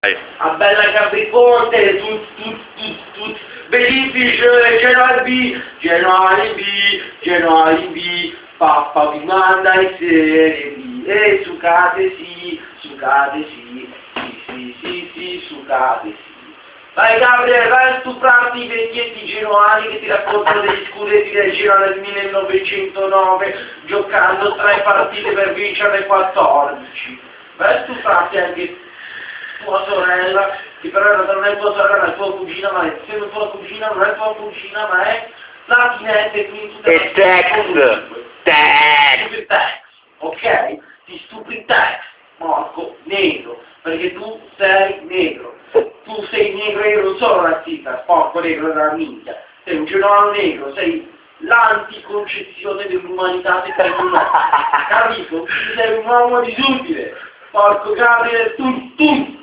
A bella Capricorte, tut, benefice, Genoa B, pappa vi manda in serie B, e sucate sì, sucate sì. Vai Gabriele, vai a stuprarti i vecchietti genuani che ti raccontano degli scudetti del Genoa del 1909, giocando 3 partite per vincere 14. Vai a stuprarti anche tua sorella, che però non è tua sorella, è tua cugina, ma è sempre tua cugina, non è tua cugina, ma è latinette, quindi tu E Tex, ok? Ti stupri Tex, porco negro, perché tu sei negro. Tu sei negro e io non sono razzista, porco negro della minchia. Sei un genuano negro, sei l'anticoncezione dell'umanità che sei un uomo. Capito? Sei un uomo disubile. Porco Gabriele, tu.